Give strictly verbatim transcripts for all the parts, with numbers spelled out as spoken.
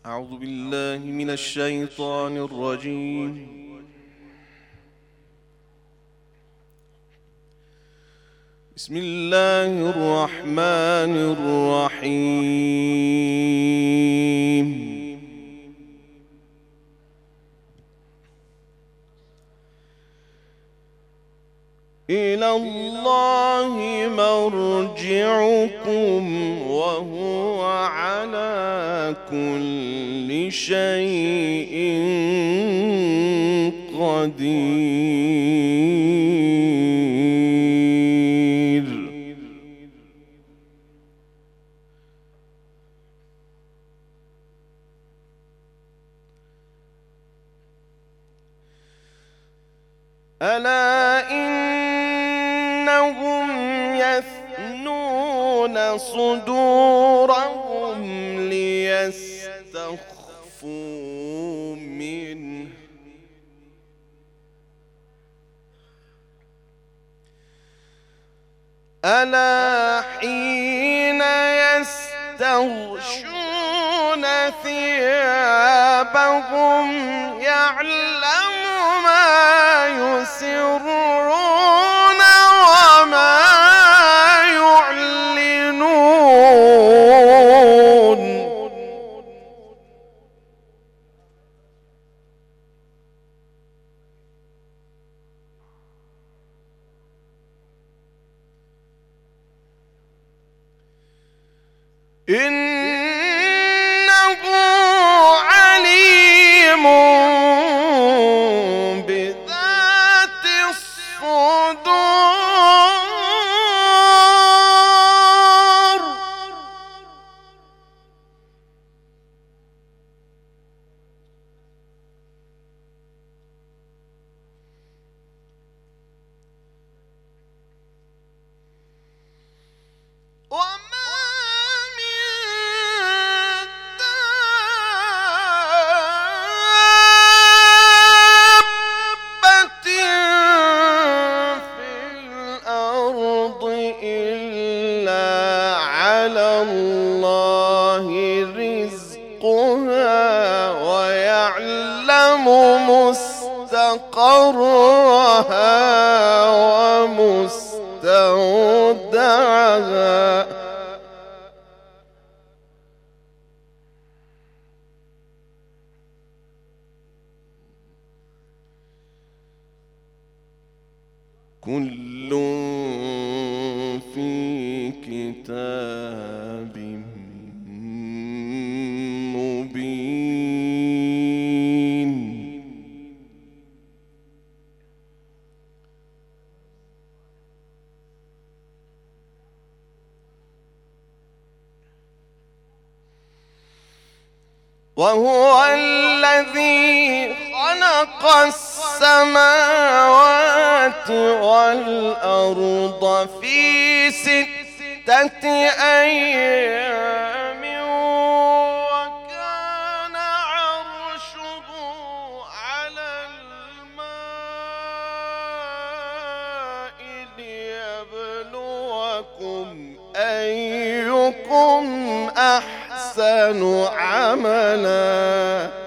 أعوذ بالله من الشيطان الرجيم. بسم الله الرحمن الرحيم. إلى الله مرجعكم وهو على كل شيء قدير. ألا إنهم يثنون صدورهم ليستخفوا منه ألا حين يستغشون ثيابهم يعلم ما يسرون وما يعلنون. إنه عليم بذات الصدور. وما الله رزقها ويعلم مستقرها ومستودعها. كل في كتاب مبين. وهو الذي خلق السماوات والأرض في ستة أيام وكان عرشه على الماء ليبلوكم أيكم أحسن عملا.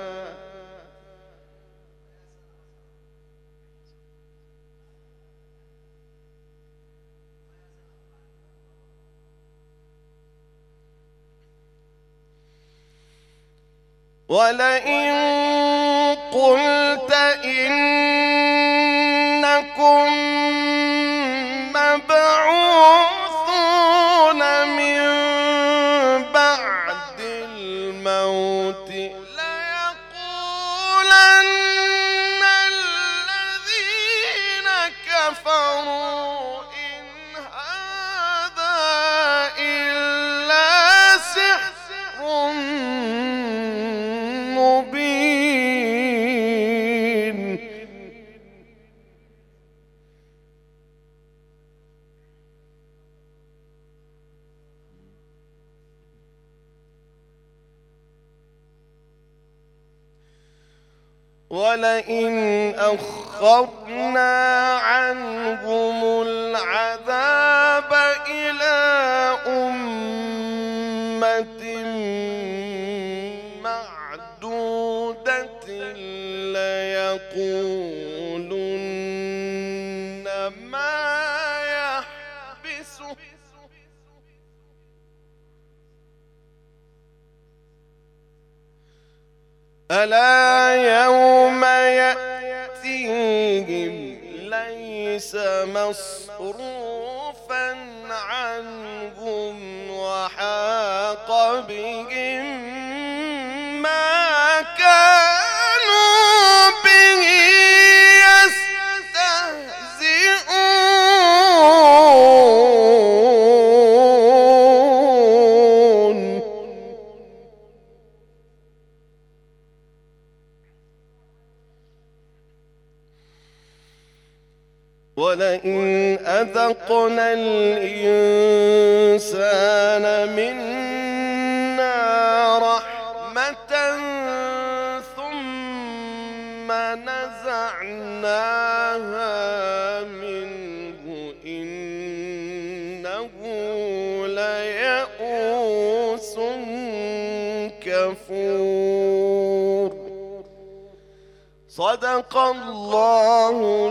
ولئن قلت إنكم مبعوثون من بعد الموت ليقولن الذين كفروا إن هذا إلا سحر مبين. ولئن أخرنا عنهم العذاب إلى أمة معدودة ألا يوم يأتيهم ليس مصروفا عنهم وحاق بهم ما كانوا به يستهزئون. ولئن أذقنا الإنسان منا رحمة ثم نزعناها منه إنه ليئوس كفور. صدق الله